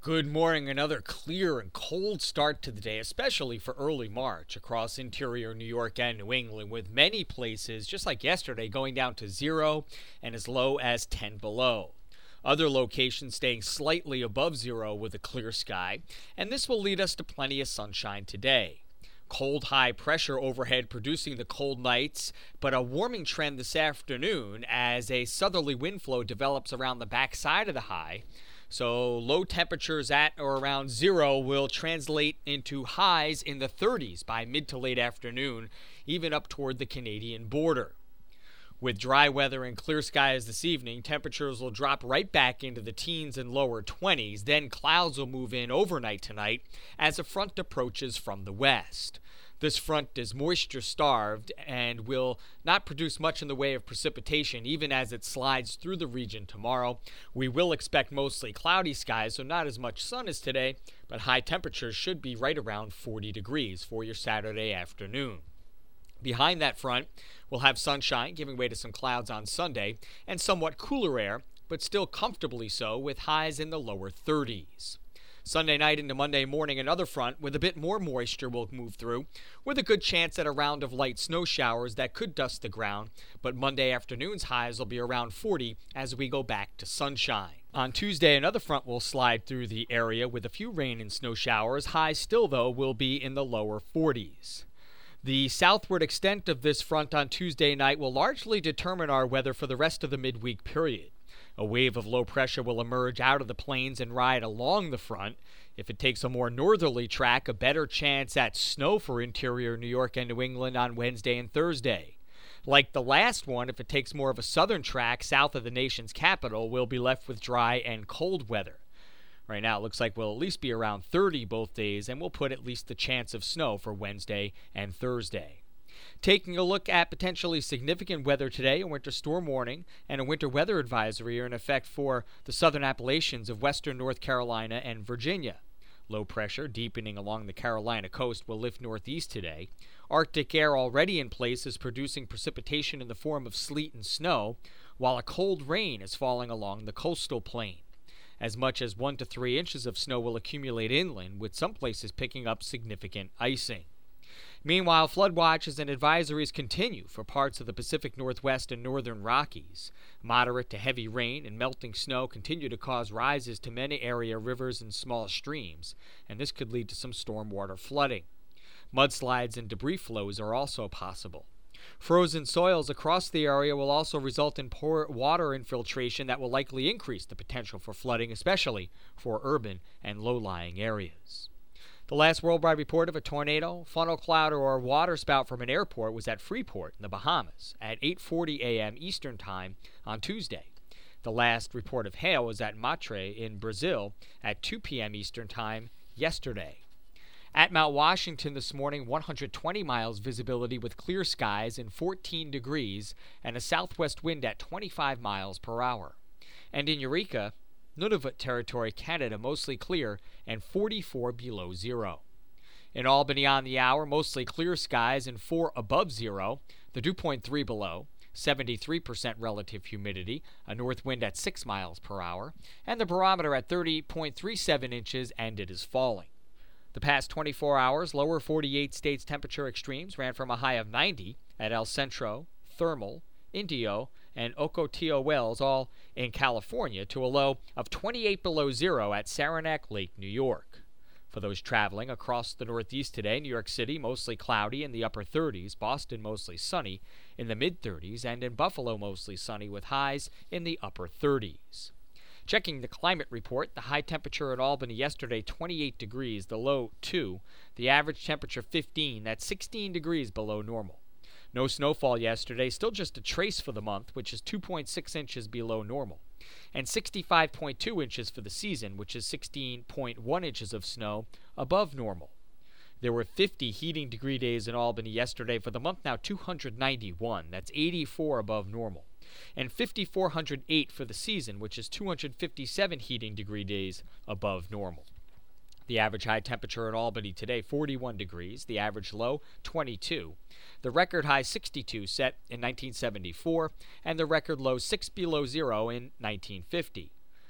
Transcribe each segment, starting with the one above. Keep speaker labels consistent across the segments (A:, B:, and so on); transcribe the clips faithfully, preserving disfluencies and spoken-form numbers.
A: Good morning. Another clear and cold start to the day, especially for early March across interior New York and New England, with many places, just like yesterday, going down to zero and as low as ten below. Other locations staying slightly above zero with a clear sky, and this will lead us to plenty of sunshine today. Cold high pressure overhead producing the cold nights, but a warming trend this afternoon as a southerly wind flow develops around the backside of the high. So low temperatures at or around zero will translate into highs in the thirties by mid to late afternoon, even up toward the Canadian border. With dry weather and clear skies this evening, temperatures will drop right back into the teens and lower twenties. Then clouds will move in overnight tonight as a front approaches from the west. This front is moisture-starved and will not produce much in the way of precipitation even as it slides through the region tomorrow. We will expect mostly cloudy skies, so not as much sun as today, but high temperatures should be right around forty degrees for your Saturday afternoon. Behind that front, we'll have sunshine giving way to some clouds on Sunday and somewhat cooler air, but still comfortably so with highs in the lower thirties. Sunday night into Monday morning, another front with a bit more moisture will move through, with a good chance at a round of light snow showers that could dust the ground, but Monday afternoon's highs will be around forty as we go back to sunshine. On Tuesday, another front will slide through the area with a few rain and snow showers. Highs still, though, will be in the lower forties. The southward extent of this front on Tuesday night will largely determine our weather for the rest of the midweek period. A wave of low pressure will emerge out of the plains and ride along the front. If it takes a more northerly track, a better chance at snow for interior New York and New England on Wednesday and Thursday. Like the last one, if it takes more of a southern track south of the nation's capital, we'll be left with dry and cold weather. Right now, it looks like we'll at least be around thirty both days, and we'll put at least the chance of snow for Wednesday and Thursday. Taking a look at potentially significant weather today, a winter storm warning and a winter weather advisory are in effect for the southern Appalachians of western North Carolina and Virginia. Low pressure deepening along the Carolina coast will lift northeast today. Arctic air already in place is producing precipitation in the form of sleet and snow, while a cold rain is falling along the coastal plain. As much as one to three inches of snow will accumulate inland, with some places picking up significant icing. Meanwhile, flood watches and advisories continue for parts of the Pacific Northwest and northern Rockies. Moderate to heavy rain and melting snow continue to cause rises to many area rivers and small streams, and this could lead to some stormwater flooding. Mudslides and debris flows are also possible. Frozen soils across the area will also result in poor water infiltration that will likely increase the potential for flooding, especially for urban and low-lying areas. The last worldwide report of a tornado, funnel cloud, or waterspout from an airport was at Freeport in the Bahamas at eight forty a.m. Eastern Time on Tuesday. The last report of hail was at Matre in Brazil at two p.m. Eastern Time yesterday. At Mount Washington this morning, one hundred twenty miles visibility with clear skies and fourteen degrees and a southwest wind at twenty-five miles per hour. And in Eureka, Nunavut Territory, Canada, mostly clear and forty-four below zero. In Albany on the hour, mostly clear skies and four above zero, the dew point three below, seventy-three percent relative humidity, a north wind at six miles per hour, and the barometer at thirty point three seven inches, and it is falling. The past twenty-four hours, lower forty-eight states temperature extremes ran from a high of ninety at El Centro, Thermal, Indio, and Ocotillo Wells, all in California, to a low of twenty-eight below zero at Saranac Lake, New York. For those traveling across the Northeast today, New York City mostly cloudy in the upper thirties, Boston mostly sunny in the mid-thirties, and in Buffalo mostly sunny with highs in the upper thirties. Checking the climate report, the high temperature at Albany yesterday, twenty-eight degrees, the low two, the average temperature fifteen, that's sixteen degrees below normal. No snowfall yesterday, still just a trace for the month, which is two point six inches below normal, and sixty-five point two inches for the season, which is sixteen point one inches of snow above normal. There were fifty heating degree days in Albany yesterday. For the month now, two hundred ninety-one, that's eighty-four above normal, and five thousand four hundred eight for the season, which is two hundred fifty-seven heating degree days above normal. The average high temperature in Albany today, forty-one degrees. The average low, twenty-two. The record high, sixty-two, set in nineteen seventy-four, and the record low, six below zero in nineteen fifty.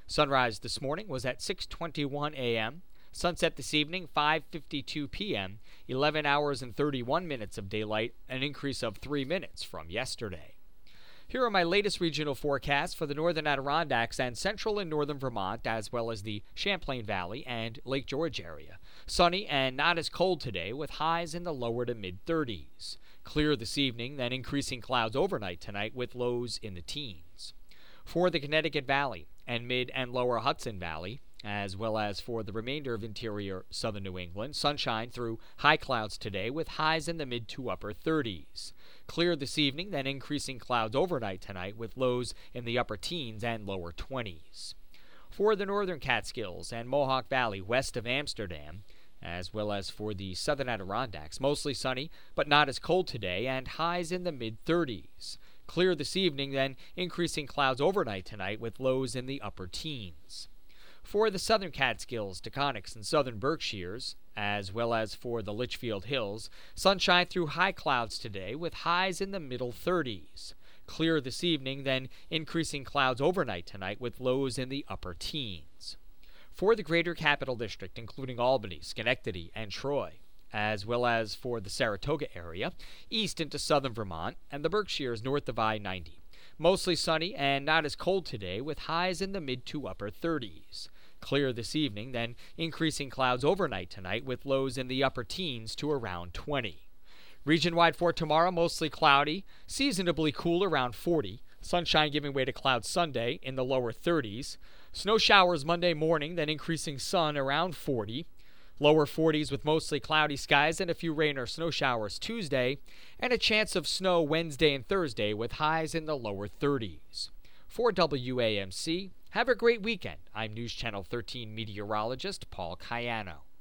A: Sunrise this morning was at six twenty-one a.m. Sunset this evening, five fifty-two p.m., eleven hours and thirty-one minutes of daylight, an increase of three minutes from yesterday. Here are my latest regional forecasts for the northern Adirondacks and central and northern Vermont, as well as the Champlain Valley and Lake George area. Sunny and not as cold today, with highs in the lower to mid-thirties. Clear this evening, then increasing clouds overnight tonight with lows in the teens. For the Connecticut Valley and mid and lower Hudson Valley, as well as for the remainder of interior southern New England, sunshine through high clouds today with highs in the mid to upper thirties. Clear this evening, then increasing clouds overnight tonight with lows in the upper teens and lower twenties. For the northern Catskills and Mohawk Valley west of Amsterdam, as well as for the southern Adirondacks, mostly sunny but not as cold today and highs in the mid-thirties. Clear this evening, then increasing clouds overnight tonight with lows in the upper teens. For the southern Catskills, Taconics, and southern Berkshires, as well as for the Litchfield Hills, sunshine through high clouds today with highs in the middle thirties. Clear this evening, then increasing clouds overnight tonight with lows in the upper teens. For the greater Capital District, including Albany, Schenectady, and Troy, as well as for the Saratoga area, east into southern Vermont, and the Berkshires north of I ninety. Mostly sunny and not as cold today with highs in the mid to upper thirties. Clear this evening, then increasing clouds overnight tonight with lows in the upper teens to around twenty. Region-wide for tomorrow, mostly cloudy, seasonably cool around forty. Sunshine giving way to clouds Sunday in the lower thirties. Snow showers Monday morning, then increasing sun around forty. Lower forties with mostly cloudy skies and a few rain or snow showers Tuesday, and a chance of snow Wednesday and Thursday with highs in the lower thirties. For W A M C, have a great weekend. I'm News Channel thirteen meteorologist Paul Cayano.